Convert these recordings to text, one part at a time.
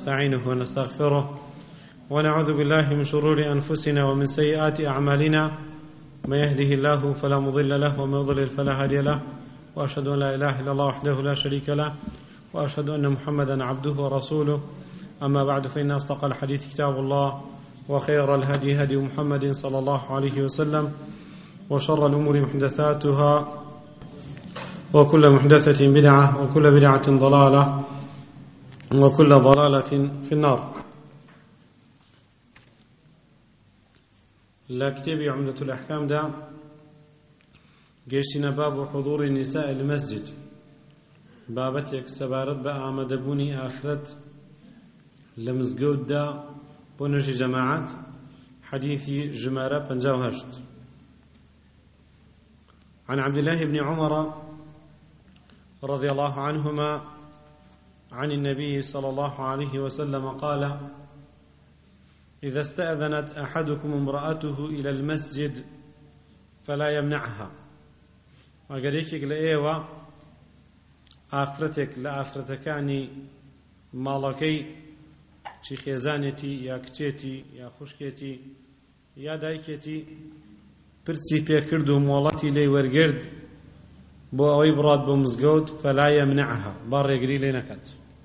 ونستعينه ونستغفره ونعوذ بالله من شرور أنفسنا ومن سيئات أعمالنا من يهده الله فلا مضل له ومن يضلل فلا هادي له وأشهد أن لا إله إلا الله وحده لا شريك له وأشهد أن محمدا عبده ورسوله أما بعد فإن أصدق الحديث كتاب الله وخير الهدي هدي محمد صلى الله عليه وسلم وشر الأمور محدثاتها وكل محدثة بدعة وكل بدعة ضلالة وكل ضلالة في النار. لا كتاب عمدة الأحكام دا قيشنا باب حضور النساء المسجد بابتك سبارت بآمد بني آخرت لمزقود دا بنجي جماعات حديثي جمارة بنجاوهشت عن عبد الله بن عمر رضي الله عنهما عن النبي صلى الله عليه وسلم قال: إذا استأذنت أحدكم امرأته إلى المسجد فلا يمنعها. وقاليك لأيوة آفرتك لآفرتكاني مالكي چی خێزانێتی یا کچێتی یا خوشکێتی یا دایکێتی پرسی پێکرد و مۆڵەتی لێی وەرگرد بۆ ئەوەی بڕات بۆ مزگەوت فەلا یەمنعها با ڕێگری لێ نەکات.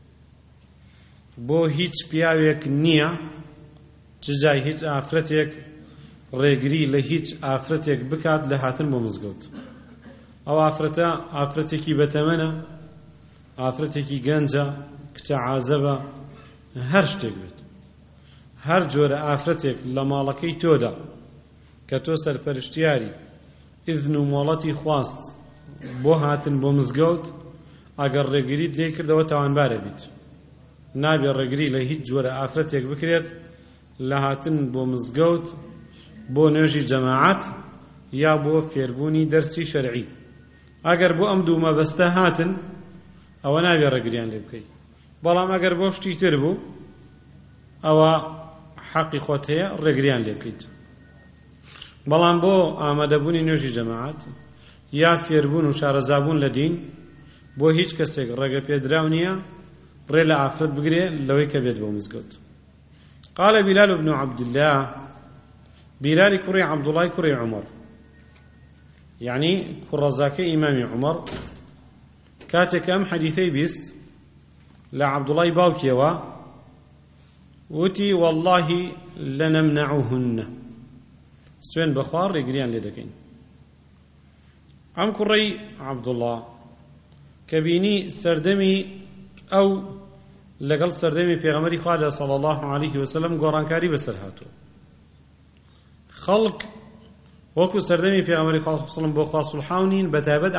بۆ هیچ پیاوێک نییە جای هیچ ئافرەتێک ڕێگری لە هیچ ئافرەتێک بکات لە هاتن بۆ مزگەوت. ئەو ئافرەتە ئافرەتێکی بەتەمەنە، ئافرەتێکی گەنجە، کچە عازەبە، هەر شتێک بێت، هەر جۆرە ئافرەتێک لە ماڵەکەی تۆدا کە تۆ سەرپەرشتیاری ئیذن و مۆڵەتی خواست بۆ هاتن بۆ مزگەوت، ئەگەر ڕێگریت لێ کردەوە تاوانبارە بیت. نابێ ڕێگری لە هیچ جۆرە ئافرەتێک بکرێت لە هاتن بۆ مزگەوت، بۆ نوێژی جەماعەت یا بۆ فێربوونی دەرسی شەرعی. ئەگەر بۆ ئەم دوو مەبەستە هاتن ئەوە نابێ ڕێگریان لێ بکەیت. بەڵام ئەگەر بۆ شتی تر بوو ئەوە حەقی خۆت هەیە ڕێگریان لێ بکەیت. بەڵام بۆ ئامادەبوونی نوێژی جەماعەت یا فێربوون و شارەزابوون لە دین بۆ هیچ کەسێک ڕێگە پێدراو نییە ڕێ لە ئافرەت بگرێ لەوەی کە بێت بۆ مزگەوت. قال بلال بن عبد الله، بلال کوڕی عەبدوڵای کوڕی عومەر، یعنی کوڕەزاکەی ئیمامی عومەر، کاتێک ئەم حەدیثەی بیست لە عەبدوڵای باوکیەوە وتی: والله لنمنعهن، سوێن بەخوا ڕێگریان لێ دەکەین. ئەم کوڕەی عەبدوڵڵا کە بینی سەردەمی ئەو لەگەڵ سەردەمی پێغەمبەری خوا صلی الله عليه وسلم گۆڕانکاری بەسەر هاتووە، خەڵک وەکو سەردەمی پێغەمبەری خوا صلی الله عليه وسلم بۆ خوا سوڵحاونین، بەتایبەت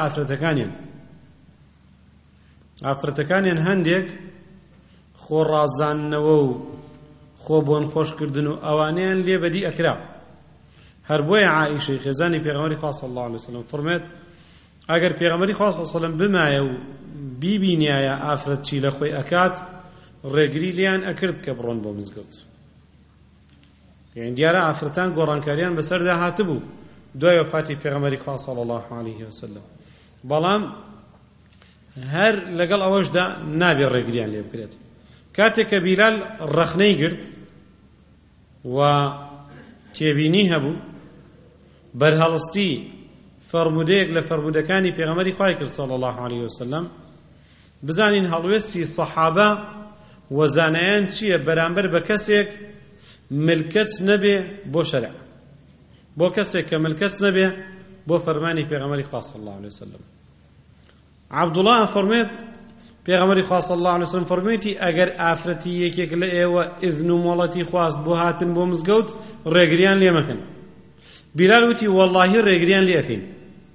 ئافرەتەکانیان هەندێک خۆ ڕازاندنەوە و خۆ بۆن خۆشکردن و ئەوانەیان لێ بەدی ئەکرا. هەر بۆیە عائیشەی خێزانی پێغەمبەری خوا صلی الله عليه وسلم فەرمێت ئەگەر پێغەمبەری خوا صلی الله عليه وسلم بمایە و بیبینایە ئافرەت چی لە خۆی ئەکات، ڕێگری لیان ئەکرد کە بڕۆن بۆ مزگەوت. یعنی دیارە ئافرەتان گۆڕانکاریان بەسەردا هاتبوو دوای وەفاتی پێغەمبەری خوا صلی الله عليه وسلم، بەڵام هەر لەگەڵ ئەوەشدا نابێ ڕێگریان لێ بکرێت. کاتێک کە بیلال ڕەخنەی گرت و تێبینی هەبوو، بەرهەڵستی فەرمودەیەک لە فەرمودەکانی پێغەمبەری خوای کرد صلی الله عليه وسلم، بزانین هەڵوێستی سەحابە و زانایان چییە بەرامبەر بە کەسێک ملکەت نەبێ بۆ شەرع، بۆ کەسێک کە ملکەت نەبێ بۆ فەرمانی پێغەمبەری خوا صلی الله عليه وسلم. عەبدوڵڵا فەرمێت پێغەمبەری خوا صلی الله عليه وسلم فەرمێتی ئەگەر ئافرەتی یەکێک لە ئێوە ئیذن و مۆڵەتی خواست بۆ هاتن بۆ مزگەوت، ڕێگریان لێ مەکەن. بیلال وتی: وەڵڵاهی ڕێگریان لێ ئەکەین.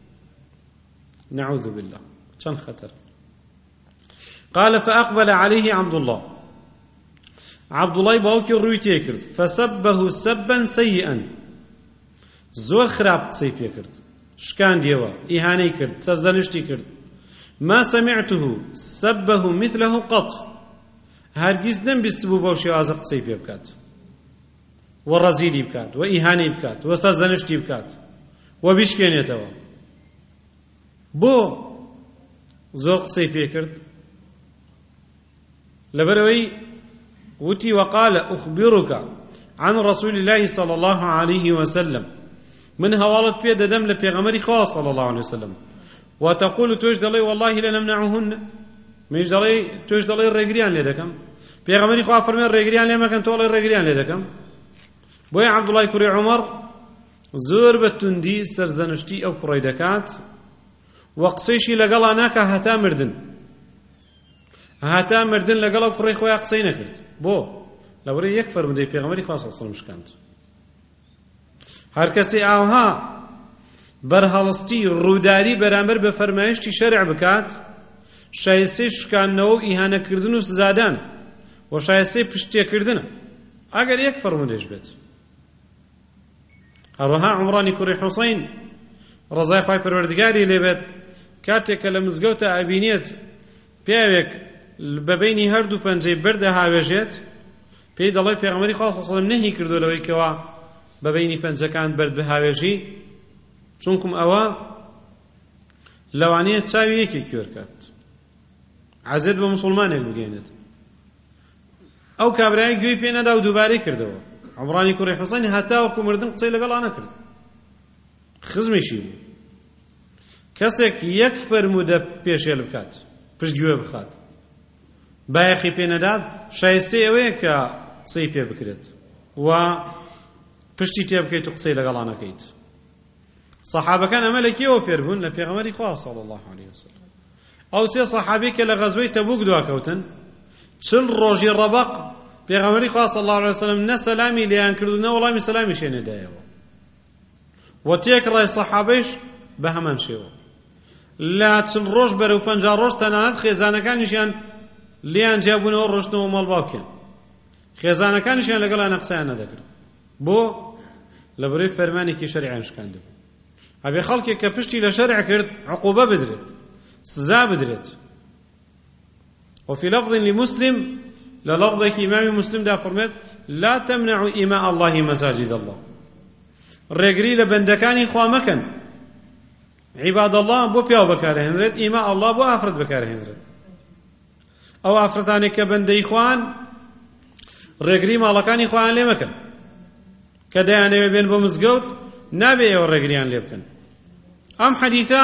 نعوذ بالله، چەند خەتەر. قال فأقبل عليه عەبدوڵڵا، عەبدوڵڵای باوکی ڕووی تێ کرد، فسبه سبا سيئا، زۆر خراپ قسەی پێ کرد، شکاندیەوە، ئیهانەی کرد، سەرزەنشتی کرد. ما سمعته سبه مثله قط، هەرگیز نەمبیستبوو بەو شێوازە قسەی پێ بکات و ڕەزیلی بکات و ئیهانەی بکات و سەرزەنشتی بکات و بیشکێنێتەوە. بۆ زۆر قسەی پێ کرد؟ لەبەرەوەی وتي وقال أخبرك عن رسول الله صلى الله عليه وسلم من هوالت بيد دم لبيغمري خاص صلى الله عليه وسلم وتقول توجد لي والله لنمنعهن مش دلي توجد لي الرجريان لدكم بيغمري خاص فرمي الرجريان لما كان تولي الرجريان لدكم بوي عبد الله كري عمر زور بتندي سرزنشتي أو كريدكات وقسيشي لقلا ناكا هتا مردن لقلا كري خويا قسينا كرت بو لوري يكفر من دي بيغمري خاص صلى الله عليه وسلم هر کسی ئاوها بەرهەڵستی ڕووداری بەرامبەر بە فەرمایشتی شەرع بکات شایستەی شکاندنەوە و ئیهانەکردن و سزادان و شایستەی پشتێکردنە ئەگەر یەک فەرمودێش بێت هەروەها عومڕانی کوڕی حوسەین ڕەزای خوای پەروەردگاری لێبێت کاتێک کە لە مزگەوتە ئەبینێت پیاوێک بەبینی هەردوو پەنجەی بەردە هاوێژێت پێی دەڵێ پێغەمبەری خوا صلی الله علیه وسلم نەهی کردو لەوەی کەوا بەبینی پەنجەکان بەرد بەهاوێژی چونکم ئەوە لەوانەیە چاوی یەکێک کوێرکات عەزێت بە موسڵمانێک بگەێنێت ئەو کابرای گوێی پێ نەدا و دووبارەی کردەوە عومڕانی کوڕی حوسەین هەتاوەکو مردن قسەی لەگەڵا نەکرد خزمێکی بوو کەسێک یەک فەرمودە پێشێل بکات پشتگوێ بخات بایەخی پێ نەدات شایستەی ئەوەیە کە قسەی پێ بکرێت و پشتی تێ بکەیت و قسەی لەگەڵا نەکەیت سەحابەکان ئەمە لە کێوە فێر بوون لە پێغەمبەری خوا صلی الله علیه وسلم ئەو سێ سەحابەی کە لە غەزوەی تەبوک دواکەوتن 40 ڕۆژی ڕەبەق پێغەمبەری خوا صلی الله علیه وسلم نە سەلامی لێیان کرد و نە وەڵامی سەلامی شێنێدایەوە و تێکڕای سەحابەیش بە هەمان شێوە لە 40 ڕۆژ بەرەو 50 ڕۆژ تەنانەت خێزانەکانیشیان لێیان جیابوونەوە ڕۆشتنەوە ماڵ باوکیان خێزانەکانیشیان لەگەڵیان قسەیان نەدەکرد بۆ لەبەرەوەی فەرمانێکی شەریعیان شکاندبوو ئەبێ خەڵکێک کە پشتی لە شەرع کرد عقوبە بدرێت سزا بدرێت وفي لفظ لمسلم للفظك إمام مسلم دا فرمت لا تمنعوا إماء الله مساجد الله رجري لبندكاني خوامكن عباد الله بو بياو بكاره هنرد إماء الله بو أفرد بكاره هنرد أو أفرداني كبندي خوان رجري مالكاني خوان لمكن كدا يعني بين بمزجوت نبي ورجريان لبكن أم حديثا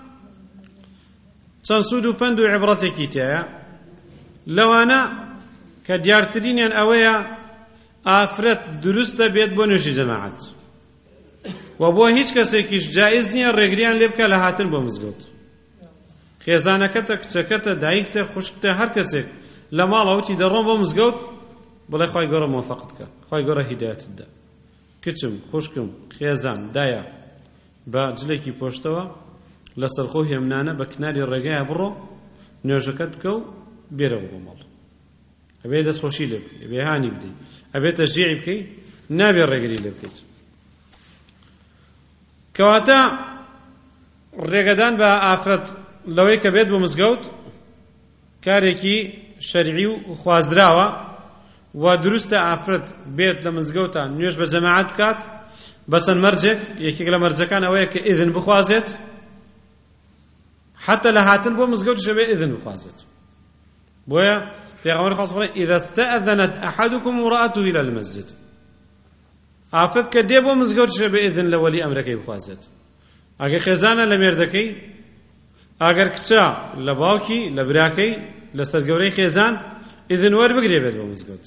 تنسود بند عبرتك تايا لو أنا كديارترين أن أويا أفرت درست بيت بنوش جماعات وبو هيج كسيكيش جائز نيا رجريان لبكا لهاتن بمزجوت خيزانكتا كتكتا دايكتا خشكتا هر كسيك لما لوتي درون بمزجوت بلا خواي قرا موافقتك خواي قرا هداية الدا کچم خوشکم خێزان دایە بە جلێکی پۆشتەوە لەسەر خۆ هێمنانە بە کناری ڕێگایە بڕۆ نوێژەکەت بکە و بێرەوە بۆ ماڵ ئەبێ دەستخۆشی لێ بکەی ئەبێ هانی بدەی ئەبێ تەشجیعی بکەی نابێ ڕێگری لێ بکەیت کەواتە ڕێگەدان بە ئافرەت لەوەی کە بێت بۆ مزگەوت کارێکی شەرعی و خوازراوە و دروستە ئافرەت بێت لە مزگەوتە نوێژ بە جەماعەت بکات بەچەند مەرجێک یەکێک لە مەرجەکان ئەوەیە کە ئیذن بخوازێت حتى لە هاتن بۆ مزگەوتش بێ ئیذن بخوازێت بۆیە پێغەمبەر خوا فەرمووی إذا استأذنت أحدكم امرأته إلى المسجد ئافرەت کە دێ بۆ مزگەوتش بێ ئیذن لە وەلی ئەمرەکەی بخوازێت ئەگەر خێزانە لە مێردەکەی ئەگەر کچە لە باوکی لە براکەی لە سەرگەورەی خێزان ئیذن وەربگرێ بێت بۆ مزگەوت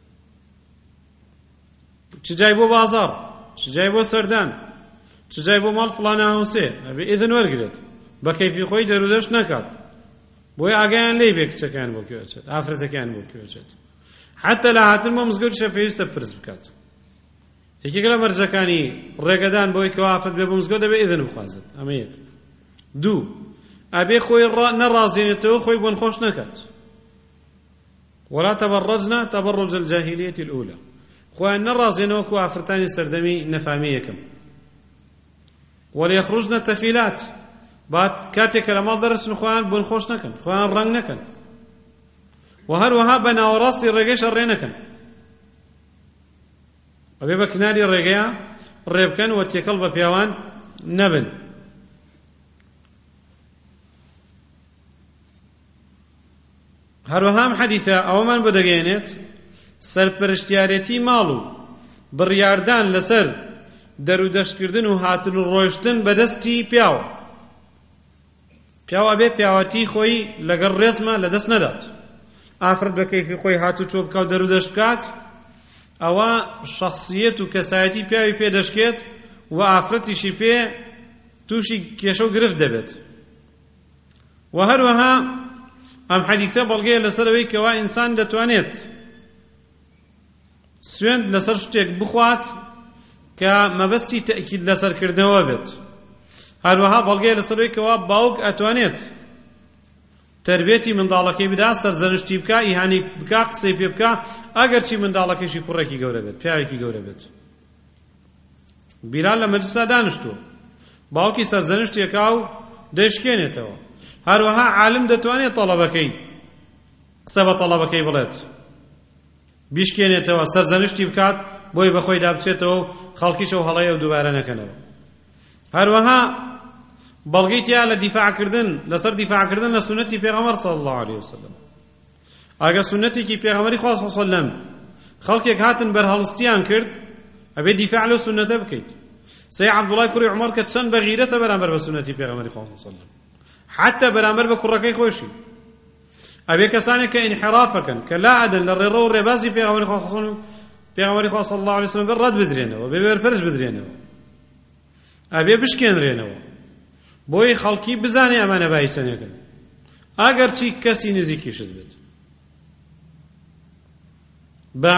چ جای بۆ بازاڕ چ جای بۆ سەردان چ جای بۆ ماڵ فڵانە هاوسێ ئەبێ ئیذن وەرگرێت بە کەیفی خۆی دەرودەشت نەکات بۆیە ئاگایان لێی بێ کچەکان بۆ کوێچێت ئافرەتەکان بۆ کوێچێت حتى لە هاتن بۆ مزگەوتیشە پێویستە پرس بکات یەکێک لە مەرجەکانی ڕێگەدان بۆی کەوا ئافرەت بێ بۆ مزگەوت دەبێ ئیذن بخوازێت ئەمە یەک دوو ئەبێ خۆی نەڕازێنێتەوە خۆی بۆن خۆش نەکات ولا تبرجنا تبرج الجاهلية الأولى خوان نرازين وكو أفرتاني سردمي نفاميكم وليخرجنا التفيلات بعد كاتك لما درس خوان بن خوش نكن خوان رنگ نكن وهر وهابنا وراسي الرقيش الرينكن أبي بكناري الرقيا الريبكن واتيكل ببيوان نبن هەروەها حەدیثە ئەوەمان بۆ دەگەێنێت سەرپەرشتیارەتی ماڵ و بڕیاردان لەسەر دەرودەشتکردن و هاتن و ڕۆیشتن بەدەستی پیاوە. پیاوە بێ پیاوەتی خۆی لەگەڵ ڕێزمە لەدەست نەدات. ئافرەت بە کەیفی خۆی هاتو چۆ بکە و دەرودەشت بکات، ئەوە شەخسیەت و کەسایەتی پیاوی پێ دەشکێت و ئافرەتیشی پێ تووشی کێشە و گرفت دەبێت. و هەروەها ئەم حەدیثە بەڵگەیە لەسەرەوەی کەوا ئینسان دەتوانێت سوێند لەسەر شتێک بخوات کە مەبەستی تەئکید لەسەرکردنەوە بێت. هەروەها بەڵگەیە لەسەرەوەی کەوا باوک ئەتوانێت تربێتی منداڵەکەی بدا، سەرزەنشتی بکە، ئیهانی بکە، قسەی پێ بکە، ئەگەرچی منداڵەکەیشی کوڕێکی گەورە بێت، پیاوێکی گەورە بێت. بیلال لە مەجلسا دانیشتووە، باوکی سەرزەنشتێکا و دەیشکێنێتەوە. هەروەها عالم دەتوانێت تەڵەبەکەی قسە بە تەڵەبەکەی بڵێت، بیشکێنێتەوە، سەرزەنشتی بکات، بۆی بەخۆی دابچێتەوە و خەڵکیشەوە هەڵەیە و دووبارە نەکەنەوە. هەروەها بەڵگەی تیا لە دیفاعکردن لەسەر دیفاعکردن لە سنەتی پێغەمبەر صلی الله علیه وسلم. ئەگە سنەتێکی پێغەمبەری خوا صلی الله علیه وسلم خەڵکێک هاتن بەرهەڵستیان کرد، ئەبێ دیفاع لەو سنەتە بکەیت. سەی عەبدوڵای کوڕی عومەر کە چەند بەغیرەتە بەرامبەر بە سنەتی پێغەمبەری خوا صلی الله علیه وسلم، حتى بەرامبەر بە کوڕەکەی خۆشی. ئەبێ کەسانێک کە ئینحرافەکەن، کە لا ئەدەن لە ڕێڕە و ڕێبازی پێغەمبەری خوا صلی الله علیه وسلم ڕەت بدرێنەوە، بێ بەرپەرش بدرێنەوە، ئەبێ بشکێنرێنەوە، بۆی خەڵکی بزانێ ئەمانە باعیسەنێکن، ئەگەرچی کەسی نزیکیشت بێت. بە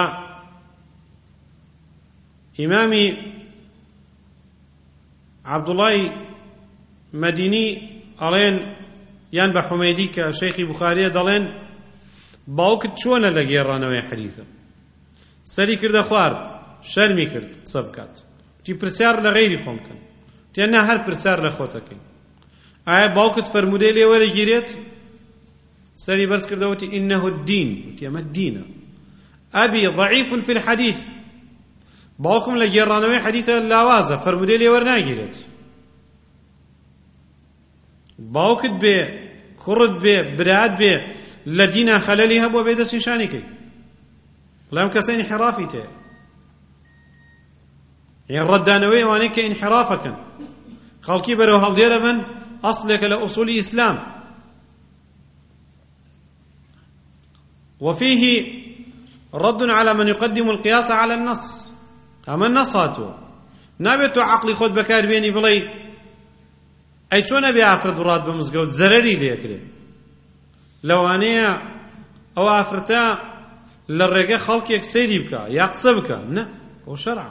ئیمامی عەبدوڵای مەدینی ئەڵێن، یان بە حومەیدی کە شەیخی بوخاریە دەڵێن باوکت چۆنە لە گێڕانەوەی حەدیثە؟ سەری کردە خوار، شەرمی کرد قسە بکات، تی پرسیار لە غەیری خۆم بکەن، تێنە هەر پرسیار لە خۆتەکەی. ئایا باوکت فەرمودەی لێ وەرەگیرێت؟ سەری بەرز کردەوەتی ئینەهو الدین، وتی ئەمە دینە. ئەبی ضەعیف فی الحەدیث، باوکم لە گێڕانەوەی حەدیثە لاوازە، فەرمودەی لێ وەرناگیرێت. باوکت بێ، کوڕت بێ، برات بێ، لە دینە خەلەلی هەبووە بێ دەست نیشانی کەی، بەڵام کەسە ئینحرافی تێ، یان ڕەتدانەوەی ئەوانەی کە ئینحرافەکەن، خەڵکی بەرەو هەڵدێرە بن، ئەسڵێکە لە ئوسولی ئیسلام. وفيه رد على من يقدم القياس على النص. ئەمە نەس هاتووە، نابێت تۆ عەقڵی خۆت بەکاربێنی بڵێ ئەی چۆنە بێ ئافرەت وڕات بە مزگەوت زەرەری لێکرێ، لەوانەیە ئەو ئافرەتە لە ڕێگە خەڵکێک سەیری بکە یا قسە بکە، نە، ئەو شەرعە.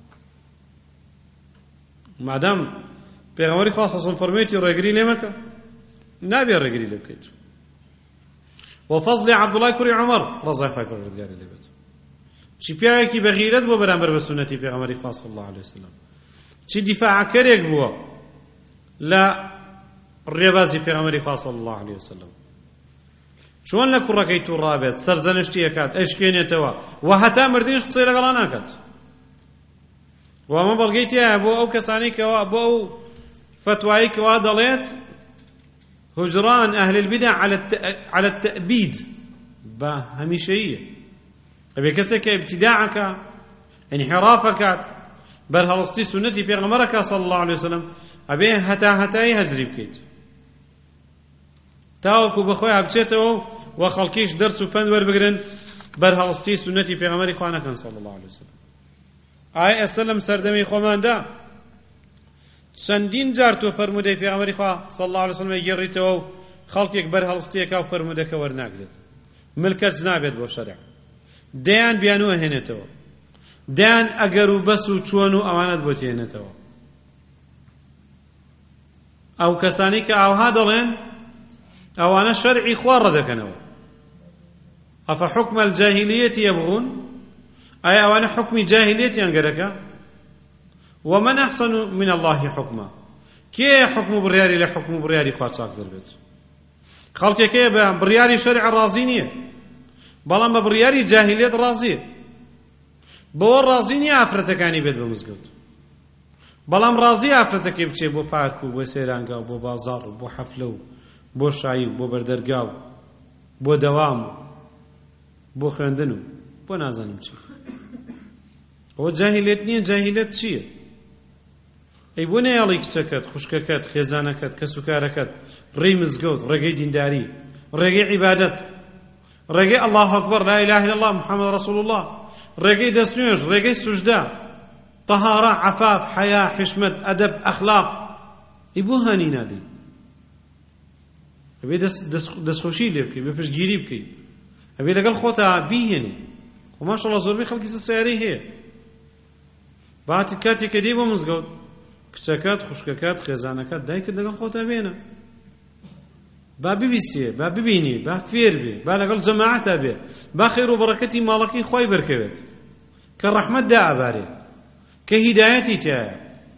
مادام پێغەمبەری خوا صلی الله علیه و فەرموویەتی ڕێگری لێ مەکە، نابێ ڕێگری لێ بکەیت. وفەزلی عەبدوڵای کوڕی عومەر ڕەزای خوای پەروەردگاری لێ بێت، چی پیاوێکی بەغیرەت بووە بەرامبەر بە سنەتی پێغەمبەری خوا صلی الله علیه وسلم، چی دیفاعکەرێک بووە لە ڕێبازی پێغەمبەری خوا صلی الله علیه وسلم، چۆن لە کوڕەکەی توو ڕابێت، سەرزەنشتی ئەکات، ئەشکێنێتەوە، و هەتا مردنیش قسەی لەگەڵا ناکات. و ئەمە بەڵگەی تایە بۆ ئەو کەسانەی کەوا بۆ ئەو فتوایی کەوا دەڵێت هجران ئەهل البدع على التأبید، بە هەمیشەییە. ئەبێ کەسێک کە ئیبتیداعەکە، انحرافەکات، بەرهەڵستی سنەتی پێغەمبەرەکە صلی الله علیه وسلم، ئەبێ هەتا هەتایی هەجری بکەیت، تاوەکو بەخۆی هەبچێتەوە و خەڵکیش دەرس و پند وەربگرن، بەرهەڵستی سنەتی پێغەمبەری خوا نەکەن صلی الله علیه وسلم. ئایا ئێستا لەم سەردەمەی خۆماندا چەندین جار تۆ فەرمودەی پێغەمبەری خوا صلی الله علیه وسلم گێڕیتەوە و خەڵکێک بەرهەڵستیەکە و فەرمودەکە وەرناگرێت، ملکەت نابێت بۆ شەرع، دەیان بیانوە هێنێتەوە، دەیان ئەگەر و بەس و چۆن و ئەوانەت بۆ تێنێتەوە. ئەو کەسانی کە ئاوها دەڵێن ئەوانە شەرعی خوا ڕەدەکەنەوە، ئەفەحوکمە الجاهیلیەتی یەبغون، ئایا ئەوانە حکمی جاهیلیەتیان گەرەکە؟ ومن أحسن من الله حكما، كي حكم برياري لحكم برياري خوات ساق دربت، خلق كي برياري شرع رازينية، بلان برياري جاهلية رازية، بور رازينية أفرتكاني بيت بمزقود، بلان رازية أفرتكي بچه بو پاركو بو سيرانگا بو بازار بو حفلو بو شايو بو بردرگاو بو دوام بو خوندنو بۆ نازانم چی ئەوە جاهیلێت نییە. جاهیلێت چییە؟ ئەی بۆ نەیاڵی کچەکەت، خوشکەکەت، خێزانەکەت، کەسوکارەکەت ڕێی مزگەوت، ڕێگەی دینداری، ڕێگەی عیبادەت، ڕێگەی الله ئەکبەر لا إله إلا الله محمد رسول الله، ڕێگەی دەستنوێژ، ڕێگەی سوژدە، طهارە، عەفاف، حەیا، حشمەت، ئەدەب، ئەخلاق، ئەی بۆ هانی نادەی؟ ئەبێ دەستخۆشی لێ بکەی، بە پشتگیری بکەی، ئەبێ لەگەڵ خۆتا بیهێنی. خۆ ماشەڵڵا زۆربەی خەڵکی سەیارەی هەیە، باتی کاتێک کە دێی بۆ مزگەوت کچەکەت، خوشکەکەت، خێزانەکەت، دایکت لەگەڵ خۆتا بێنە، با ببیسێ، با ببینی، با فێر بێ، با لەگەڵ جەماعەتا بێ، با خەیر و بەڕەکەتی ماڵەکەی خۆی بەرکەوێت، کە ڕەحمەت دائەبارێ، کە هیدایەتی تایە.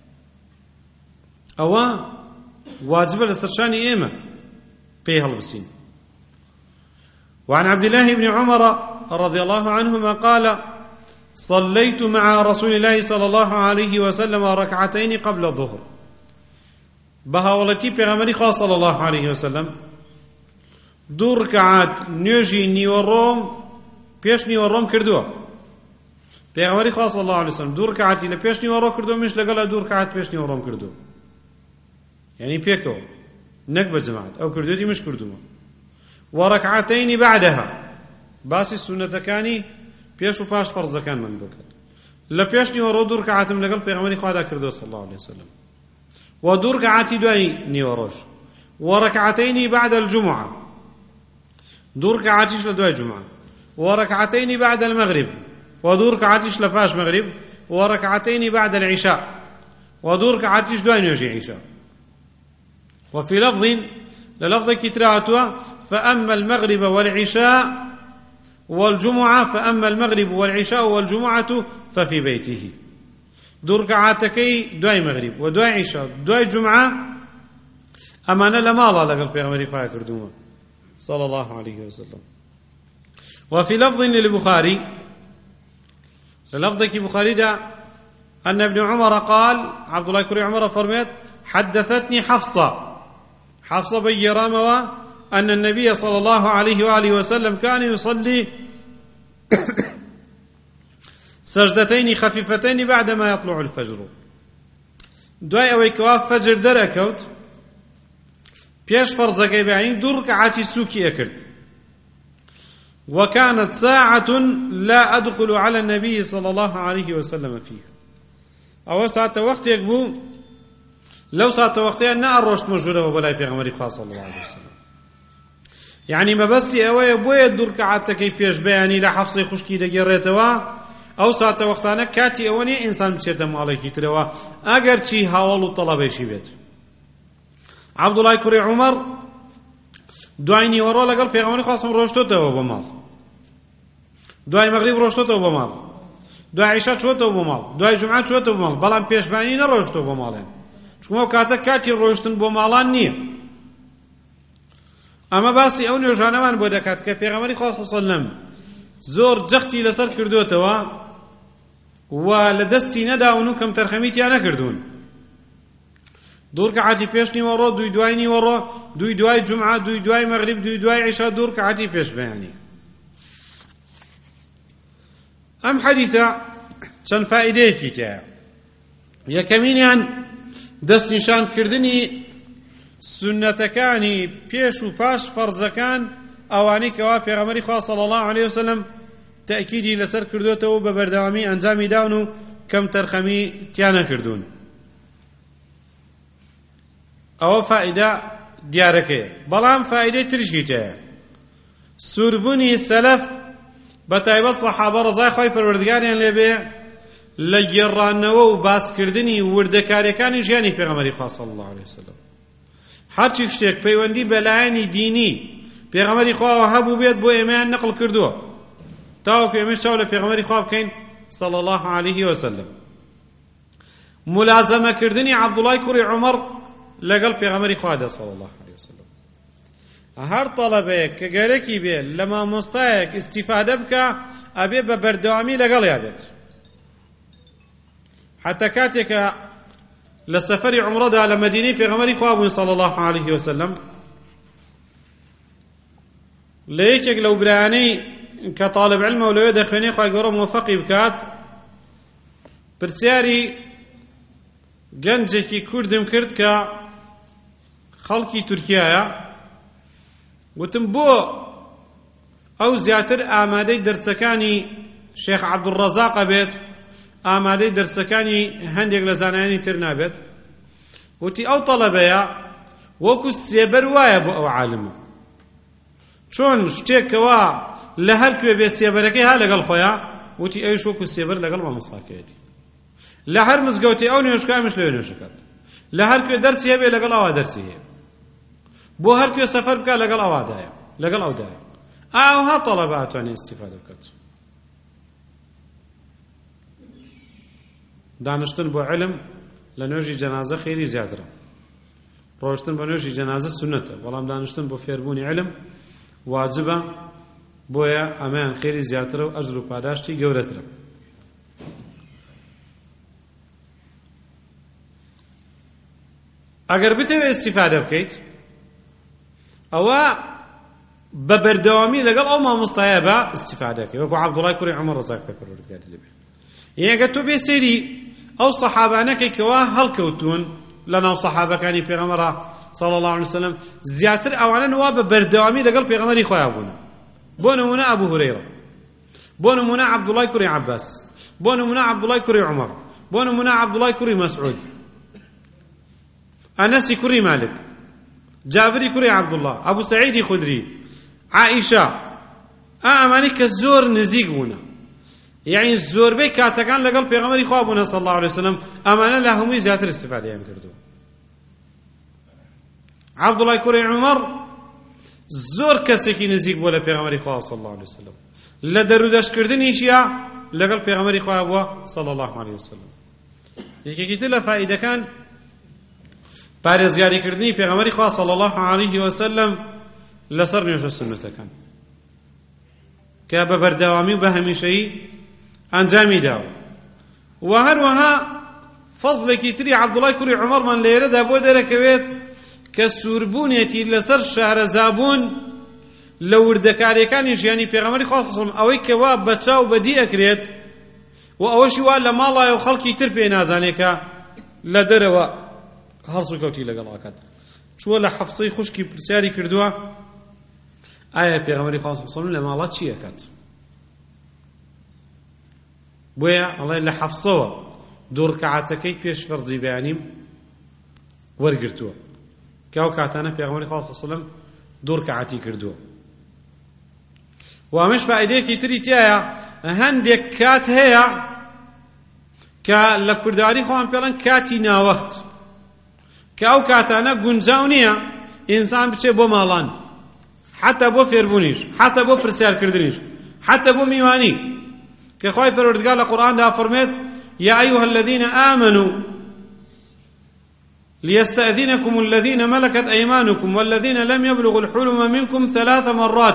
ئەوە واجبە لەسەر شانی ئێمە پێی هەڵبسین. وعن عبد الله بن عمر رضي الله عنهما قال صليت مع رسول الله صلى الله عليه وسلم ركعتين قبل الظهر. بهاولتي پیغمبری خدا صلى الله عليه وسلم دو ركعات نوێژی نیوەڕۆم پێش نیوەڕۆم کردووە. پیغمبری خدا صلى الله عليه وسلم دو ركعاتی لە پێش نیوەڕۆ کردووە، منش لەگەڵ دو ركعات پێش نیوەڕۆم کردووە، یعنی پێکەوە نەک بە جەماعەت، ئەو کردوێتی مش کردووە. وركعتين بعدها باسی سنەتەکانی پێش و پاش فەرزەکانمان بکات. لە پێش نیوەڕۆ دوو ڕکعاتم لەگەڵ پێغەمبەری خوادا کردووە صلی الله عليه وسلم، و دوو ڕکعاتی دوای نیوەڕۆژ، وركعتين بعد الجمعة، دوو ڕکعاتیش لە دوای جمعە، وركعتين بعد المغرب، و دوو ڕکعاتیش لە پاش مەغریب، وركعتين بعد العشاء، و دوو ڕکعاتیش دوای نوێژی عیشا. وفي لفظ للفظ كتراعتها فأما المغرب والعشاء والجمعة، فأما المغرب والعشاء والجمعة ففي بيته. دو ركعاتكي دواي مغرب ودواي عشاء دواي جمعة أمانة لمالا لقل پیغمبری خواه کردوما صلى الله عليه وسلم. وفي لفظ للبخاري للفظ بخاري دا أن ابن عمر قال، عبد الله كري عمر فرميت حدثتني حفصة بيراموا أن النبي صلى الله عليه وآله وسلم كان يصلي سجدتين خفيفتين بعدما يطلع الفجر. دواي أوي كواف فجر دركوت بيش فرزكي بعين دو ركعاتي سوكي أكرت. وكانت ساعة لا أدخل على النبي صلى الله عليه وسلم فيه. أو ساعة وقت يقبو لو ساعة وقت أنا أروشت مجهولة وبلاي بيغمري خاص صلى الله عليه وسلم. يعني ما بستي أوي بويا دو ركعاتكي بيش بياني لحفصي خشكي دقيريتوا أو ساعة وقتانا كاتي أوني إنسان بشيتا مالكي تروا أقر چي هاولو طلبيشي بيت. عبد الله كري عمر دوائني ورا لقل پیغمبر خاصم روشتو تو بمال، دوای مغرب روشتو تو بمال، دوای عشاء چو تو بمال، دوای جمعه چو تو بمال، بلان پیشبانی نروشتو بمالن، چون کاتی روشتن بمالان نیه. اما باسی اون نوێژانەمان بۆ دەکات کە پێغەمبەری خوا صلی الله علیه وسلم زۆر جەختی لەسەر کردوتەوە و لە دەستی نەداون و کەم تەرخەمیتیان نەکردوون. دوو ڕکعاتی پێش نیوەڕۆ، دوی دوای نیوەڕۆ، دوی دوای جومعە، دوی دوای مەغریب، دوی دوای عیشا، دوو ڕکعاتی پێش بەیانی. ئەم حەدیثە چەند فائیدەیەکی تایە. یەکەمینیان دەستنیشانکردنی سنەتەکانی پێش و پاش فەرزەکان ئەوانەی کەوا پێغەمبەری خوا صلی الله عليه وسلم تأکیدی لەسەر کردوتەوە بە بەردەوامی ئەنجامی داون و کەم تەرخەمی تیان نەکردوون. ئەوە فائیدە دیارەکەیە. بەڵام فائیدەی تریشی تایە. سووربوونی سەلەف بە تایبەت سەحابە ڕەزای خۆی پەروەردگاریان لێبێ لە گێڕانەوە و باسکردنی وردەکاریەکانی ژیانی پێغەمبەری خوا صلی الله عليه وسلم. هەرچی شتێک پەیوەندی بە لایەنی دینی پێغەمبەری خواوە هەبوو بێت بۆ ئێمەیان نەقڵ کردووە تاوەکو ئێمەش چاو لە پێغەمبەری خوا بکەین صلی الله عليه وسلم. ملازمەکردنی عەبدوڵای کوڕی عومەر لەگەڵ پێغەمبەری خوادا صلی الله عليه وسلم. هەر تەڵەبەیەک کە گەرەکی بێ لە مامۆستایەک ئیستیفادە بکە ئەبێ بە بەردەوامی لەگەڵیا بێت. حتى کاتێکە لە سەفەری عومرەدا لە مەدینەی پێغەمبەری خوا بووین صلی الله عليه وسلم، لە یەکێک لەو برایانەی کە طالب علمە و لەوێ دەخوێنێ خوای گەورە موفەقی بکات پرسیاری گەنجێکی کوردم کرد کە خەڵکی تورکیایە وتم بۆ ئەو زیاتر ئامادەی دەرسەکانی شێخ عەبدوڕەزاقە بێت ئامادەی دەرسەکانی هەندێک لە زانایانی تر نابێت وتی ئەو تەڵەبەیە وەکو سێبەر وایە بۆ ئەو عالمە چۆن شتێکەوە لە هەر کوێ بێ سێبەرەکەی ها لەگەڵ خۆیە وتی ئەویش وەکو سێبەر لەگەڵ مامۆستاکەیەتی لە هەر مزگەوتی ئەو نوێژگامیش لەوێ نوێژەکات لە هەر کوێ دەرسی هەبێ لەگەڵ ئەوە دەرسی هەیە بۆ هەر کوێ سەفەر بکات لەگەڵ ئەوادایە لەگەڵ ئەودایە ئاوها تەڵەبە ئەتوانێت ئیستیفادە بکات دانیشتن بۆ علم لە نوێژی جەنازە خێری زیاترە ڕۆشتن بە نوێژی جەنازە سونەتە بەڵام دانیشتن بۆ فێربوونی علم واجبە بۆیە ئەمەیان خێری زیاترە و ئەجر و پاداشتی گەورەترە ئەگەر بتەوێت ئیستیفادە بکەیت ئەوە بە بەردەوامی لەگەڵ ئەو مامۆستایە بە ئیستیفادەکەی وەکو عەبدوڵای کوڕی عومەر ڕەزاق پەروەردگاری لێبێت ئەگەر تۆ بێ سەیری ئەو سەحابانەکەیکەوە هەڵکەوتون لەناو سەحابەکانی پێغەمبەر صلی الله علیه وسلم زیاتر ئەوانە وا بە بەردەوامی لەگەڵ پێغەمبەری خۆیان بوون بۆ نمونە ئەبوو هورەیرە بۆ نمونە عەبدوڵای کوڕی عەباس بۆ نمونە عەبدوڵای کوڕی عومەر بۆ نمونە عەبدوڵای کوڕی مەسعود ئەنەسی کوڕی مالک جابری کوڕی عەبدوڵڵا ئەبوو سەعیدی خودری عائیشە ئەمانی کە زۆر نزیک بوون یعنی زۆربەی کاتەکان لەگەڵ پێغەمبەری خوا بوون صلی الله علیه وسلم ئەمانە لە هەمووی زیاتر استیفادەیان کردووە عەبدوڵای کوڕی عومەر زۆر کەسێکی نزیک بووە لە پێغەمبەری خوا صلی الله علیه وسلم لە دەرودەشکردنیشیە لەگەڵ پێغەمبەری خوا بووە صلی الله علیه وسلم یەکێکی تر لە فائیدەکان پارێزگاریکردنی پێغەمبەری خوا صلی الله علیه وسلم لەسەر نوێژە سنەتەکان کە بە بەردەوامی و بە هەمیشەیی ئەنجامی داوە و هەروەها فەزڵێکی تری عەبدوڵای کوڕی عومەرمان لێرەدا بۆ دەرەکەوێت کە سووربوونێتی لەسەر شارەزابوون لە وردەکاریەکانی ژیانی پێغەمبەری خوا ئەوەی کەوا بەچاو بەدی ئەکرێت و ئەوەشی وا لە ماڵایە و خەڵکی تر پێ نازانێت کە لە دەرەوە هەڵس و کەوتی لەگەڵ ئاکات چووە لە حەفسەی خوشکی پرسیاری کردووە ئایا پێغەمبەری خوا صلی الله علیه وسلم لە ماڵات چی ئەکات بۆیە ئەڵێ لە حەفسەوە دوو ڕکعاتەکەی پێش فەرزی بەیانیم وەرگرتووە کە ئەو کاتانە پێغەمبەری خوا صلی الله علیه وسلم دوو ڕکعاتی کردووە و ئەمەش فائیدەیەکی تری تایە هەندێک کات هەیە کە لە کورداری خۆیان پێڵێن کاتی ناوەخت کە ئەو کاتانە گونجاو نییە ئینسان بچێ بۆ ماڵان حتى بۆ فێربوونیش حتى بۆ پرسیارکردنیش حتى بۆ میوانی کە خوای پەروەردگار لە قورئاندا فەرمێت یا أيها الذين آمنوا ليستأذنكم الذين ملكت أيمانكم والذين لم يبلغوا الحلم منكم 3 مرات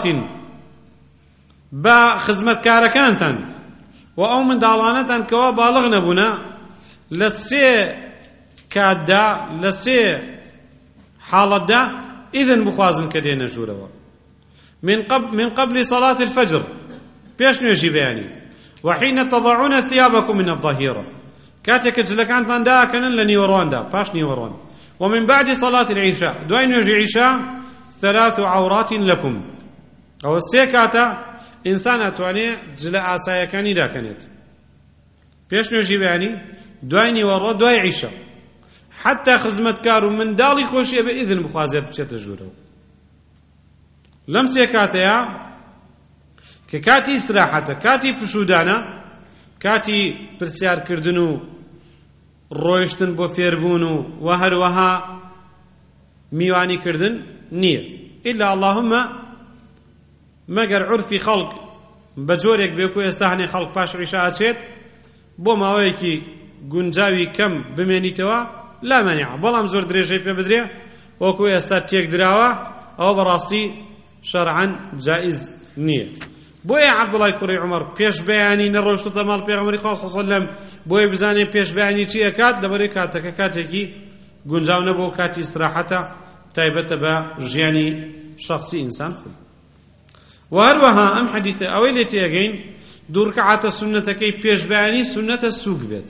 با خزمەتکارەکانتان و ئەو منداڵانەتان کەوا باڵغ نەبوونە لە 3 کاتدا لە 3 حاڵەتدا ئیذن بخوازن کە دێنە ژوورەوە من قبل صلاة الفجر بيش نوێژی بەیانی وحين تضعون ثيابكم من الظهيرة كاتك جلكانتان داكنن لنيورواندا باش نيوروان ومن بعد صلاة العشاء دوای نوێژی عیشا 3 عورات لكم أو 3 كاتا إنسان أتواني جل ئاسایەکانی داکەنێت پێش نوێژی بەیانی دوای نیوەڕۆ دوای عیشا حتى خزمەتکار و منداڵی خۆشیە بە ئیذن بخوازێت بچێتە ژوورەوە لەم 3 کاتەیە کە کاتی ئیستراحەتە کاتی پشودانە کاتی پرسیارکردن و ڕۆیشتن بۆ فێربوون و هەروەها میوانیکردن نییە ئیلا اللهم مەگەر عورفی خەڵک بە جۆرێک بێ و ئێستا هەنێ خەڵک پاش عیشا ئەچێت بۆ ماوەیەکی گونجاوی کەم بمێنیتەوە لا مانع بەڵام زۆر درێژەی پێ بدرێ وەکو ئێستا تێک دراوە ئەوە بەڕاستی شەرعەن جائز نییە بۆیە عەبدوڵای کوڕی عومەر پێش بەیانی نەڕۆیشتۆتە ماڵ پێغەمبەری خوا صلی الله علیه وسلم بۆیە بزانێ پێش بەیانی چی ئەکات لەبەرەوەی کاتەکە کاتێکی گونجاو نەبوو کاتی ئیستراحەتە تایبەتە بە ژیانی شەخسی ئینسان خۆی وهروها ئەم حەدیثە ئەوەی لێ تێگەین دوو ڕکعاتە سونەتەکەی پێشبیانی سونەتە سووک بێت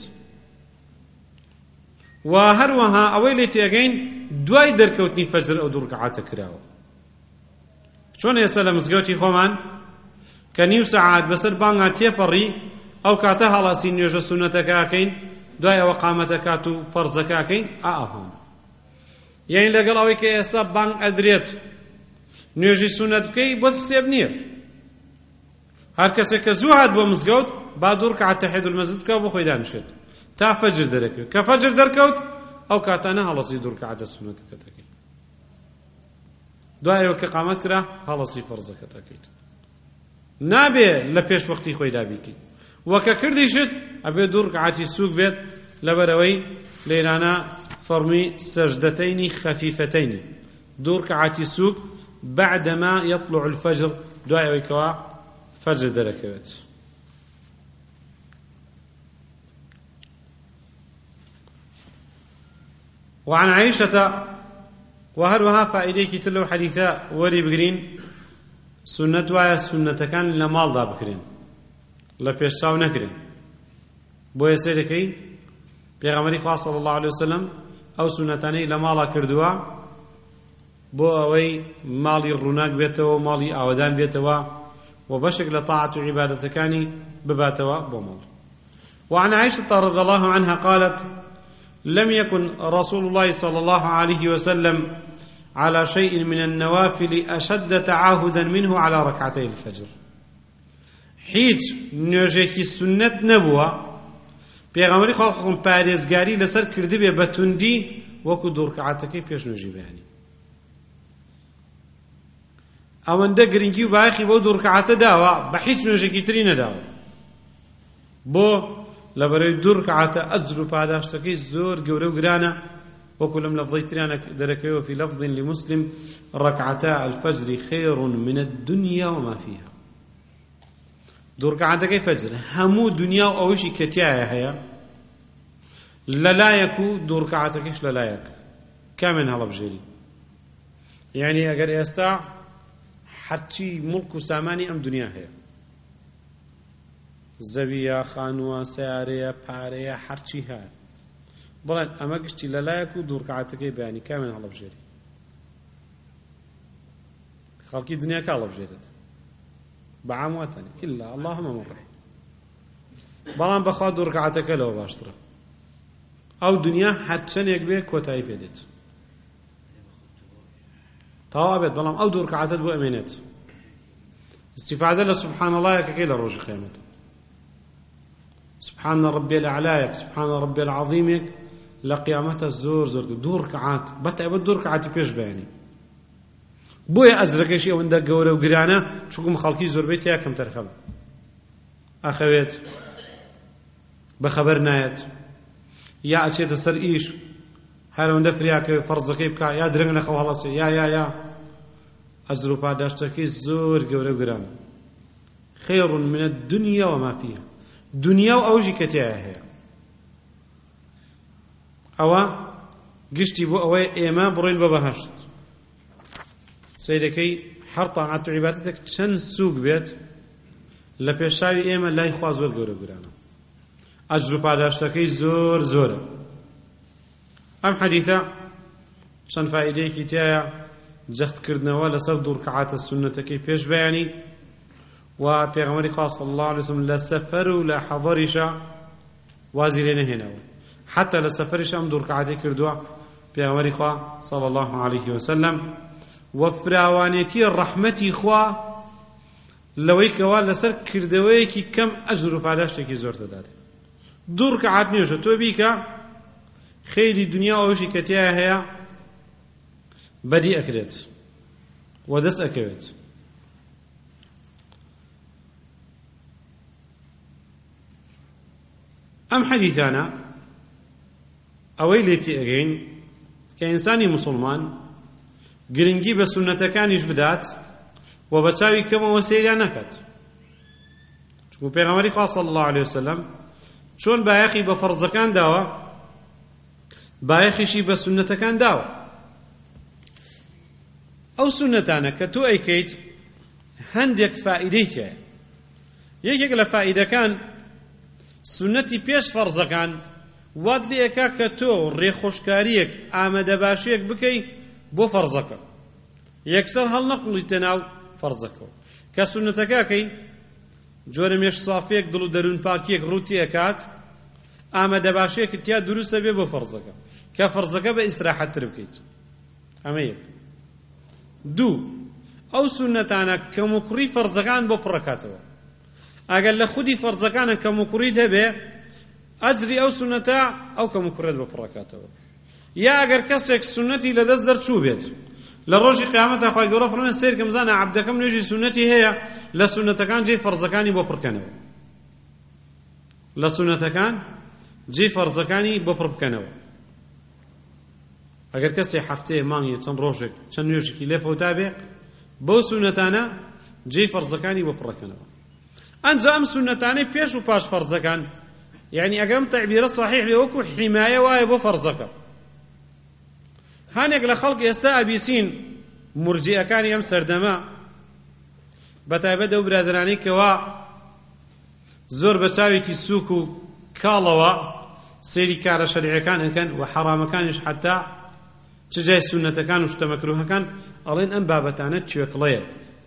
و هەروەها ئەوەی لێ تێگەین دوای دەرکەوتنی فەجر ئەو دوو ڕکعاتە کراوە. چۆن ئێستا لە مزگەوتی خۆمان کە نیو سەعات بەسەر بانگا تێپەڕی ئەو کاتە هەڵاسی نوێژە سونەتەکەکەین دوای ئەوە قامەتەکات و فەرزەکەکەین ئاهۆن. یعنی لەگەڵ ئەوەی کە ئێستا بانگ ئەدرێت نوێژی سونەت بکەی بۆ سێب نییە. هەر کەسێک کە زوو هات بۆ مزگەوت با دوو ڕکعات تەحیەتولمەسجد بکات بۆ خۆی دانیشێت تا فەجر دەرەکەوێت. کە فەجر دەرکەوت ئەو کاتانە هەڵەسی دوو ڕکعاتە سونەتەکەت دەکەیت. دوایەوە کە قامەت کرا هەڵەسی فەرزەکەت دەکەیت. نابێ لە پێش وەختی خۆی دابیتی. وەکە کردیشت ئەبێ دوو ڕکعاتی سووک بێت لەبەرەوەی لێرانە فەرمی سەجدەتەینی خەفیفەتەینی دوو ڕکعاتی سووک بعدما يطلع الفجر دوایەوەی کەوا فەجر دەرەکەوێت. وعن عائشة وهروها فائدەیەکی تر لەو حەدیثە وەری بگرین سنەت وایە سنەتەکان لە ماڵدا بکرێن لە پێشچاو نەکرێن. بۆیە سەیرەکەی پێغەمبەری خوا صلی الله عليه وسلم ئەو سنەتانەی لە ماڵا کردووە بۆ ئەوەی ماڵی ڕووناک بێتەوە ماڵی ئاوەدان بێتەوە و بەشێک لە طاعەت و عیبادەتەکانی بباتەوە بۆ ماڵ. وعن عائشة رضي الله عنها قالت لم يكن رسول الله صلى الله عليه وسلم على شيء من النوافل أشد تعاهدا منه على ركعتي الفجر. هیچ نوێژێکی سنت نەبووە پێغەمبەری خوا پارێزگاری لەسەر کردبێ بە توندی وەکو دوو ڕکعاتەکەی پێش نوێژی بەیانی. ئەوەندە گرنگی و بایەخی بۆ دوو ڕکعاتە داوە بە هیچ نوێژێکی تری نەداوە. بۆ لەبەرەوەی دوو ڕکعاتە ئەجر و پاداشتەکەی زۆر گەورە و گرانە وەکو لەم لەفظەی تریانە دەرەکەوێتەوە في لفظ لمسلم ركعتا الفجر خير من الدنيا وما فيها. دوو ڕکعاتەکەی فەجر هەموو دنیا و ئەوەشی کە تایە هەیە لەلایەک و دوو ڕکعاتەکەیش لەلایەک کامیان هەڵەبژێری. یعنی ئەگەر ئێستا هەرچی مڵک و سامانی ئەم دنیا هەیە زەویە خانووە سیارەیە پارەیە هەرچی هەیە بەڵێن ئەمە گشتی لەلایەک و دوو ڕکعاتەکەی بەیانی کامیان هەڵەبژێری. خەڵکی دنیا کە هەڵەبژێرێت بعامواتني إلا اللهم من رحم بەڵام بەخوا دوو ڕکعاتەکە لەوە باشترە. ئەو دنیا هەرچەندێک بێ کۆتایی پێدێت تەواو بێت بەڵام ئەو دوو ڕکعاتەت بۆ ئەمێنێت استیفادە لە سبحان الله یەکەکەی لە ڕۆژی قیامەت سبحان ربي الأعلايك سبحان ربي العظيمك لە قیامەتە زۆر زۆر دوو ڕکعات بەتایبەت دوو ڕکعاتی پێش بەیانی. بۆیە ئەجرەکەشی ئەوەندە گەورە و گرانە چونکە خەڵکی زۆربەی تیا کەم تەرخەم ئەخەوێت بەخەبەر نایەت یا ئەچێتە سەر ئیش هەر ئەوەندە فریاکە فەرزەکەی بکە یا درەنگ لە خەو هەڵەسێ یا ئەجر و پاداشتەکەی زۆر گەورە و گرانە. خير من الدنيا وما فيها دنیا و ئەوژی کە تایە هەیە. ئەوە گشتی بۆ ئەوەی ئێمە بڕۆین بە بەهەشت سەیرەکەی هەر تاعەت و عیبادەتێک چەند سووک بێت لە پێشاوی ئێمە لای خوا زۆر گەورە گرانە ئەجر و پاداشتەکەی زۆر زۆرە. ئەم حەدیثە چەند فائیدەیەکی تایە جەختکردنەوە لەسەر دوو ڕکعاتە سونەتەکەی پێش بەیانی و پێغەمبەری خوا صلی الله عليه وسلم لە سەفەر و لە حەضەریشە وازی لێ نەهێنەوە حتا لە سەفەریش ئەم دوو ڕکعاتەی کردووە پێغەمبەری خوا صلی الله عليه وسلم و فراوانێتی ڕەحمەتی خوا لەوەی کەوا لەسەر کردەوەیەکی کەم ئەجر و پاداشتێکی زۆر دەدات. دوو ڕکعات نوێژە تۆ بیکە خەیری دنیا ئەوەشی کە تایە هەیە بەدی ئەکرێت و دەست ئەکەوێت. ئەم حەدیثانە ئەوەی لێتی ئەگەین کە ئینسانی موسڵمان گرنگی بە سونەتەکانیش بدات و بە چاوی کەمەوە سەیریان نەکات. چونکە پێغەمبەری خوا صلی الله عليه وسلم چۆن بایەخی بە فەرزەکان داوە بایەخیشی بە سونەتەکان داوە. ئەو سونەتانە کە تۆ ئەیکەیت هەندێک فائیدەی تێیە. یەکێک لە فائیدەکان سونەتی پێش فەرزەکان وات لێ ئەکا کە تۆ ڕێخۆشکاریەک ئامادەباشیەک بکەی بۆ فەرزەکە، یەکسەر هەڵ نەقڵیتە ناو فەرزەکەەوە. کە سونەتەکەکەی جۆرە مێش سافیەک دڵ و دەروون پاکیەک ڕووتی ئەکات، ئامادەباشیەکت تیا دروستە بێ بۆ فەرزەکە کە فەرزەکە بە ئیسراحەتتر بکەیت. ئەمە یەک. دوو، ئەو سونەتانە کەم و کوڕی فەرزەکان بۆ پڕەکاتەوە. ئەگەر لە خودی فەرزەکانە کەم و کوڕیت هەبێ، ئەجری ئەو سونەتە ئەو کەم و کوڕێت بۆ پڕەکاتەوە. یا ئەگەر کەسێک سونەتی لەدەست دەرچوو بێت، لە ڕۆژی قیامەتە خوای گەورە فەرمێ سێرکەم زانە عەبدەکەم نوێژی سونەتی هەیە، لە سونەتەکان جێی فەرزەکانی بۆ پڕکەنەوە، لە سونەتەکان جێی فەرزەکانی بۆ پڕ بکەنەوە. ئەگەر کەسێ هەفتەیە مانگی چەند ڕۆژێک چەند نوێژێکی لێ فەوتا بێ، بەو سونەتانە جێی فەرزەکانی بۆ پڕەکەنەوە. ئەنجا ئەم سونەتانەی پێش و پاش فەرزەکان، یعنی ئەگەم تەعبیرە صحیح بێ وەکو حیمایە وایە بۆ فەرزەکە. هەنێک لە خەڵک ئێستا ئەبیسین مرجیئەکانی ئەم سەردەمە، بەتایبەت ئەو برادرانەی کەوا زۆر بە چاوێکی سووک و کاڵەوە سەیری کارە شەریعەکان ئەکەن و حەرامەکانیش حەتا چ جای سونەتەکان و شتە مەکروهەکان ئەڵێن ئەم بابەتانە توێکڵەیە.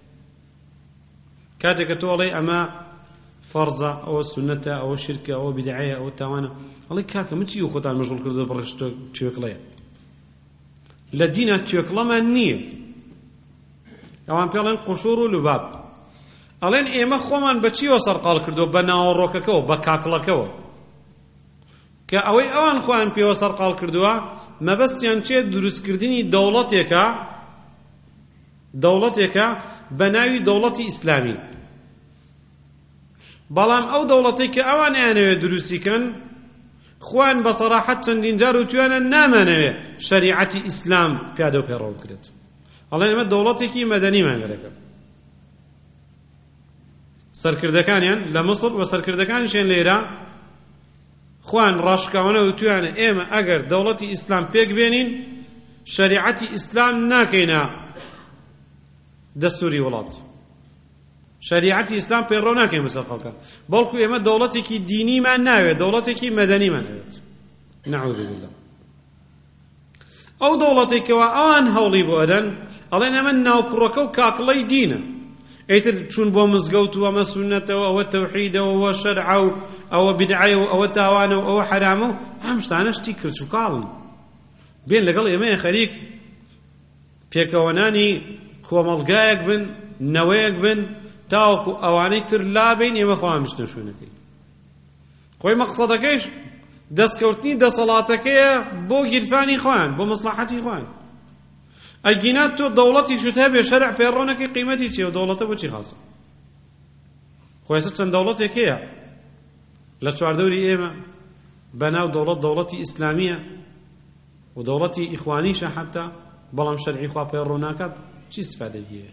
کاتێک کە تۆ ئەڵێ ئەمە فەرزە، ئەوە سونەتە، ئەوە شیرکە، ئەوە بیدعەیە، ئەوە تاوانە، ئەڵێ کاکە من چی و خۆتان مەشغوڵ کردووە بەڕێش توێکڵەیە؟ لە دینە توێکڵەمان نییە. ئەوان پێڵێن قوشور و لوباب. ئەڵێن ئێمە خۆمان بە چیوە سەرقاڵ کردووە؟ بە ناوەڕۆکەکەەوە، بە کاکڵەکەەوە، کە ئەوەی ئەوان خۆیان پێوە سەرقاڵ کردووە مەبەستیان چێت دروستکردنی دەوڵەتێکە بە ناوی دەوڵەتی ئیسلامی. بەڵام ئەو دەوڵەتەی کە ئەوان ئەیانەوێت دروستیکەن، خوان بە سەراحەت چەندین جار وتویانە نامانەوێت شەریعەتی ئیسلام پیادە و پێڕەو کرێت. ئەڵێن ئەمە دەوڵەتێکی مەدەنیمان دەکەن. سەرکردەکانیان لە مەسڵ و سەرکردەکانیشیان لێرە خوان ڕاشکاوانە وتویانە ئێمە ئەگەر دەوڵەتی ئیسلام پێک بێنین، شەریعەتی ئیسلام ناکەینە دەستوری وڵات، شەریعەتی ئیسلام پێڕەو ناکەین بەسەر خەڵکان، بەڵکو ئێمە دەوڵەتێکی دینیمان ناوێت، دەوڵەتێکی مەدەنیمان ناوێت. نەعوذ بالله. ئەو دەوڵەتێکەوە ئەوان هەوڵی بۆ ئەدەن، ئەڵێن ئەمە ناوکوڕەکە و کاکڵەی دینە، ئەیتر چوون بۆ مزگەوت و ئەمە سونەتەوە، ئەوە تەوحیدەوە، ئەوە شەرعە و ئەوە بیدعەیە و ئەوە تاوانە و ئەوە حەرامە و ئەم شتانە شتی کرچ و کاڵن. بێن لەگەڵ ئێمەیە خەریک پێکەوەنانی کۆمەڵگایەک بن، نەوەیەک بن، تاوەکو ئەوانەی تر لابین ئێمە خۆمان بچنە شوێنەکەی. خۆی مەقسەدەکەیش دەستکەوتنی دەسەڵاتەکەیە بۆ گیرفانی خۆیان، بۆ مەسلحەتی خۆیان. ئەگینات تۆ دەوڵەتی شت هەبێ شەرع پێڕۆنەکەی قیمەتی چیە و دەوڵەتە بۆچی خاصە؟ خۆ ئێستا چەند دەوڵەتێک هەیە لە چواردەوری ئێمە بەناو دەوڵەتی ئیسلامیە و دەوڵەتی ئیخوانیشە حەتا، بەڵام شەرعی خوا پێڕۆ ناکات. چی سفادەیەکی هەیە؟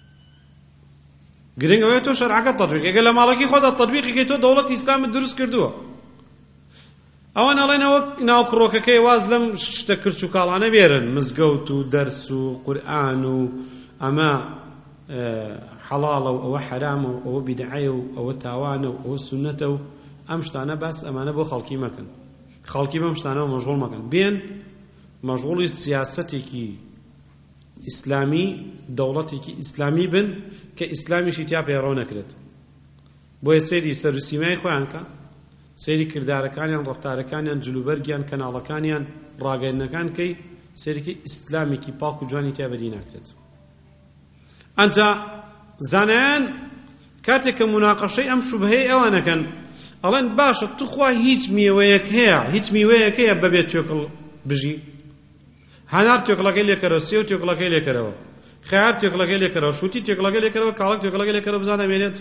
گرنگ ئەوەیە تۆ شەرعەکە تەطبیق ئەگەر لە ماڵەکەی خۆدا تەطبیقیکەی تۆ دەوڵەتی ئیسلامت دروست کردووە. ئەوان ئەڵێن ئەوە ناوکڕۆکەکەی واز لەم شتە کرچ و کاڵانە بێرن، مزگەوت و دەرس و قورئان و ئەمە حەڵاڵە و ئەوە حەرامە و ئەوە بیدعەیە و ئەوە تاوانە و ئەوە سونەتە و ئەم شتانە باس ئەمانە بۆ خەڵکی مەکەن، خەڵکی بەم شتانەوە مەشغوڵ مەکەن، بێن مەشغوڵی سیاسەتێکی ئیسلامی، دەوڵەتێکی ئیسلامی بن کە ئیسلامیشی تیا پێڕەو نەکرێت. بۆیە سەیری سەر و سیمای خۆیان کە، سەیری کردارەکانیان، ڕەفتارەکانیان، جلوبەرگیان، کەناڵەکانیان، ڕاگەیەندنەکان کەی سەیرێکی ئیسلامێکی پاک و جوانی تیا بەدی ناکرێت. ئەنجا زانایان کاتێک کە مناقەشەی ئەم شوبهەیە ئەوانەکەن، ئەڵێن باشە تو خوا هیچ میوەیەک هەیە، هیچ میوەیەک هەیە بەبێت توێکڵ بژی؟ هەنار توێکڵەکەی لێکەرەوە، سێو توێکڵەکەی لێکەرەوە، خەیار توێکڵەکەی لێکەرەوە، شووتی توێکڵەکەی لێکەرەوە، کاڵک توێکڵەکەی لێکەرەوە، بزانە مێنێت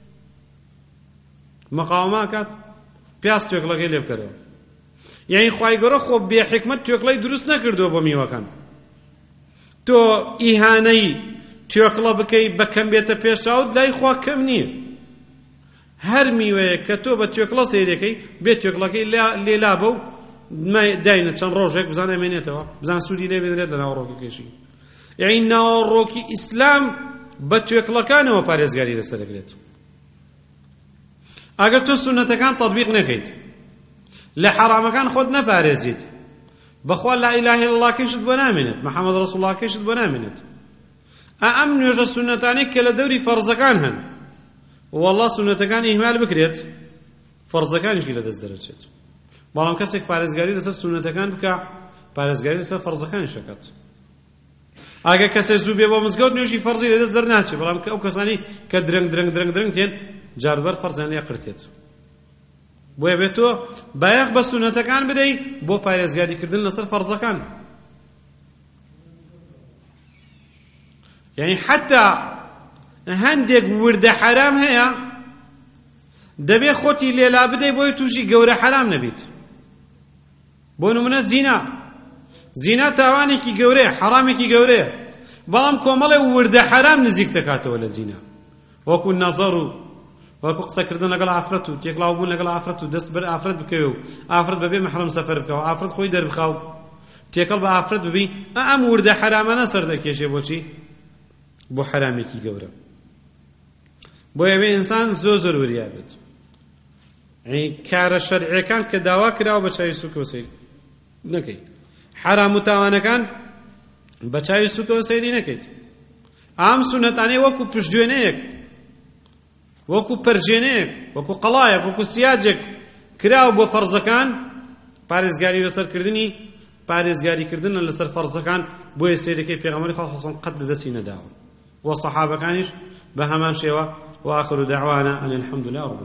مەقاومە کات پیاس توێکڵەکەی لێ بکەرەوە. یعنی خوای گەورە خۆ بێ حکمت توێکڵەی دروست نەکردووە بۆ میوەکان. تۆ ئیهانەی توێکڵە بکەی بە کەم بێتە پێشاوت، لای خوا کەم نییە. هەر میوەیە کە تۆ بە توێکڵە سەیرەکەی بێت توێکڵەکەی لێلا بە و داینە چەند ڕۆژێک بزانە مێنێتەوە، بزان سوودی لێ بێنرێت لە ناوەڕۆکەکەیشی. یعنی ناوەڕۆکی ئیسلام بە توێکڵەکانەوە پارێزگاری لەسەر دەکرێت. ئەگەر تۆ سونەتەکان تەطبیق نەکەیت، لە حرامەکان خۆت نەپارێزیت، بەخوا لا ئیلاهە ئیلا الله کەشت بۆ نامێنێت، محەممەد ڕەسوڵ الله کەشت بۆ نامێنێت. ئەم نوێژە سونەتانەی کە لە دەوری فەرزەکان هەن، وەڵڵا سونەتەکان ئیهمال بکرێت، فەرزەکانیشی لەدەست دەرەچێت. بەڵام کەسێک پارێزگاری لەسەر سونەتەکان بکە، پارێزگاری لەسەر فەرزەکانیش دەکات. ئەگە کەسێک زوو بێ بۆ مزگەوت نوێژی فەرزی لەدەست دەرناچێت، بەڵام ئەو کەسانی کە درەنگ تێن جاربەر فەرزیان لێ قرتێت. بۆیە بێت تۆ بایەخ بە سونەتەکان بدەی بۆ پارێزگاریکردن لەسەر فەرزەکان. یعنی حتا هەندێک وردە حرام هەیە دەبێ خۆتی لێلا بدەی بۆی تووشی گەورە حرام نەبیت. بۆ نمونە زینا تاوانێکی گەورەیە، حرامێکی گەورەیە، بەڵام کۆمەڵێ وردە حرام نزیک دەکاتەوە لە زینا، وەکو نەزەر و وەکو قسەکردن لەگەڵ ئافرەت و تێکڵاوبوون لەگەڵ ئافرەت و دەست بەر ئافرەت بکەوێ و ئافرەت بەبێ مەحرەم سەفەر بکەوە، ئافرەت خۆی دەربخاو تێکەڵ بە ئافرەت ببی، ئەم وردە حرامانە سەر دەکێشێ. بۆچی؟ بۆ حرامێکی گەورە. بۆیە بێ ئینسان زۆر وریابێت. کارە شەرعیەکان کە داوا کراوە بە چاوی سووکەوە سەیر نەکەیت، حرام و تاوانەکان بە چاوی سووکەوە سەیری نەکەیت. ئام سونەتانەی وەکو پشتگوێنەیەک، وەکو پەرژێنەیەک، وەکو قەڵایەک، وەکو سیاجێک کراوە بۆ فەرزەکان، پارێزگاریکردن لەسەر فەرزەکان بۆیە سەیرەکەی پێغەمبەری خوا حەسەن قەت لەدەستی نەداوە، و سەحابەکانیش بە هەمان شێوە. وآخر دعوانا أن الحمد لله رب العالمين.